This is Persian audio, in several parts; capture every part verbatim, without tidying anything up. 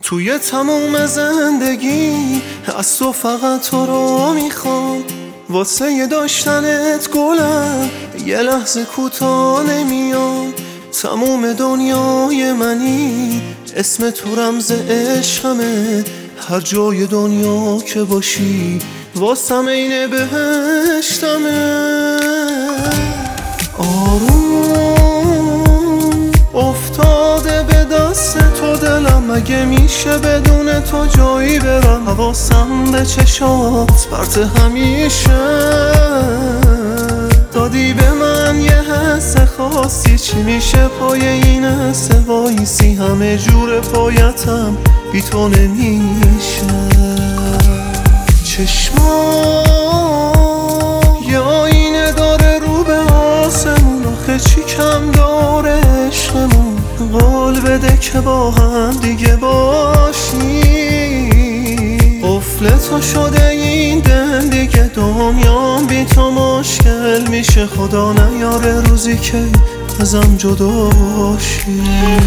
توی تموم زندگی از تو فقط تو رو میخوام، واسه یه داشتنت گلم یه لحظه کوتاه نمیام. تموم دنیای منی، اسم تو رمز عشقمه، هر جای دنیا که باشی واسم عین بهشتمه. آروم افتاده به دست تو دلم، مگه میشه بدون تو جایی برم؟ حواسم به چشات پرت همیشه، دادی به من یه حس خاصی. چی میشه پای این حس وایسی؟ همه جور پایتم بی تو نمیشه. چشما یه آینه داره رو به آسمون، آخه چی کم داره عشقمون؟ قول بده که با هم دیگه باشی. قفل تو شده این دل دیگه، دنیام بی تو مشکل میشه. خدا نیاره روزی که ازم جدا باشی.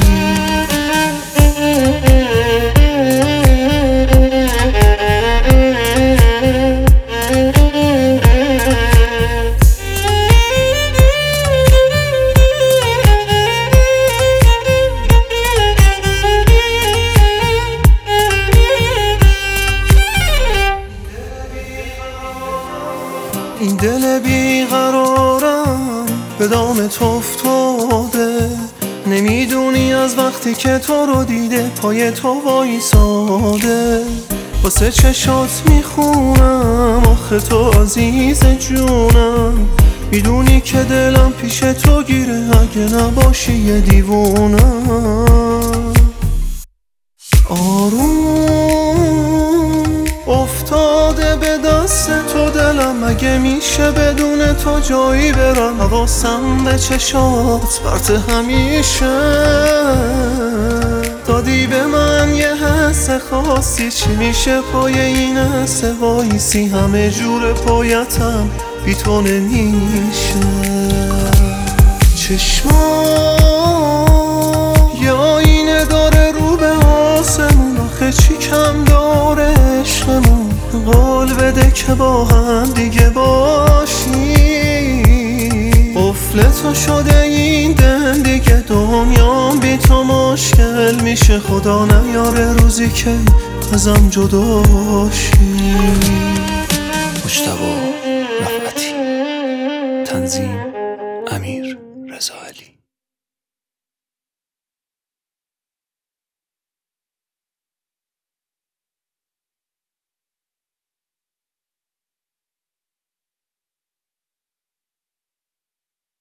این دل بیقرارم به دام تو افتاده، نمیدونی از وقتی که تو رو دیده پای تو وایساده. واسه چشات میخونم آخه تو عزیز جونم، میدونی که دلم پیش تو گیره اگه نباشی یه دیوونم. آروم افتاده به دست تو دلم، مگه میشه بدون تو جایی برم؟ حواسم به چشات پرت همیشه، دادی به من یه حس خاصی. چی میشه پای این حس وایسی؟ همه جور پایتم بی تو نمیشه. چشما یه آینه داره رو به آسمون، آخه چی کم داره عشقمون؟ قول بده که با هم دیگه باشی. قفل تو شده این دل دیگه، دنیام بی تو مشکل میشه. خدا نیاره روزی که ازم جدا باشی. مجتبی رفعتی، تنظیم امیر رضا علی.